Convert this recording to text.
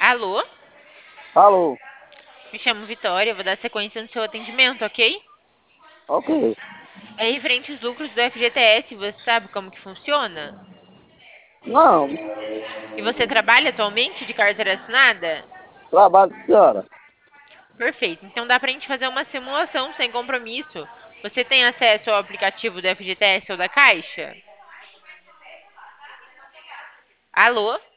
Alô? Alô, Me chamo Vitória, vou dar sequência no seu atendimento, ok? ok. É referente aos lucros do FGTS, você sabe como que funciona? Não, E você trabalha atualmente de carteira assinada? trabalho, senhora. Perfeito, então dá pra gente fazer uma simulação sem compromisso. Você tem acesso ao aplicativo do FGTS ou da Caixa? Alô?